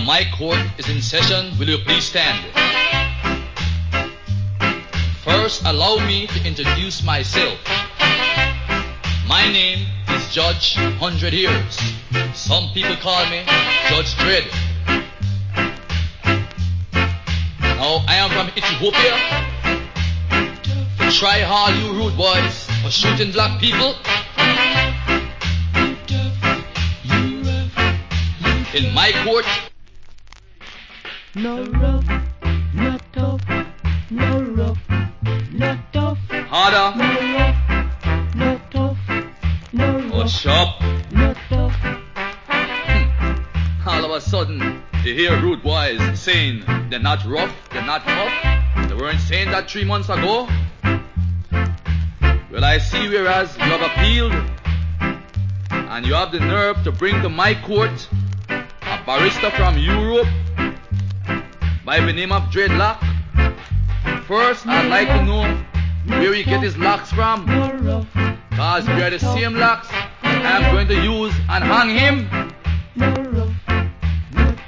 My court is in session. Will you please stand? First, allow me to introduce myself. My name is Judge 100 Years. Some people call me Judge Dredd. Now, I am from Ethiopia. Try all you rude boys for shooting black people. In my court, no rough, not tough, no rough, not tough, harder, no rough, not tough, no or rough, sharp. not tough. All of a sudden, you hear rude boys saying they're not rough, they're not tough. They weren't saying that 3 months ago. Well, I see whereas you have appealed and you have the nerve to bring to my court a barrister from Europe by the name of Dreadlock. First, I'd like to know where he get his locks from, No rough, cause we are the same locks I'm going to use and hang him.